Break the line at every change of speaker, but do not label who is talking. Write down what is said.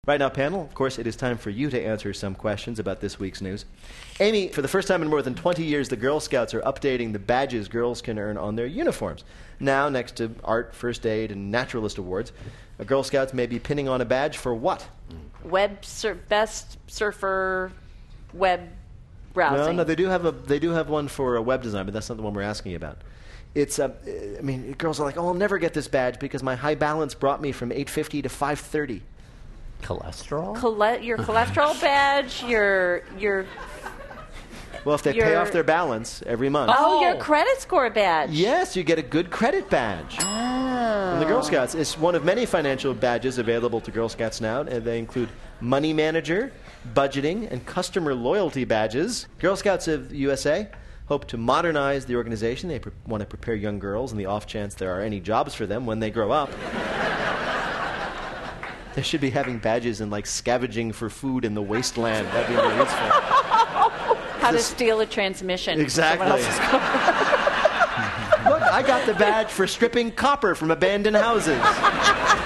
Right now, panel, of course, it is time for you to answer some questions about this week's news. Amy, for the first time in more than 20 years, the Girl Scouts are updating the badges girls can earn on their uniforms. Now, next to art, first aid, and naturalist awards, Girl Scouts may be pinning on a badge for what?
Best surfer web browsing.
No, they do have one for a web design, but that's not the one we're asking about. It's girls are like, oh, I'll never get this badge because my high balance brought me from 850 to 530.
Cholesterol?
Your cholesterol badge, your
Well, if they pay off their balance every month.
your credit score badge.
Yes, you get a good credit badge. From the Girl Scouts. It's one of many financial badges available to Girl Scouts now. They include Money Manager, Budgeting, and Customer Loyalty badges. Girl Scouts of USA hope to modernize the organization. They want to prepare young girls in the off chance there are any jobs for them when they grow up. They should be having badges in, like, scavenging for food in the wasteland. That'd be really useful.
How to steal a transmission.
Exactly.
From someone else's car.
Look, I got the badge for stripping copper from abandoned houses.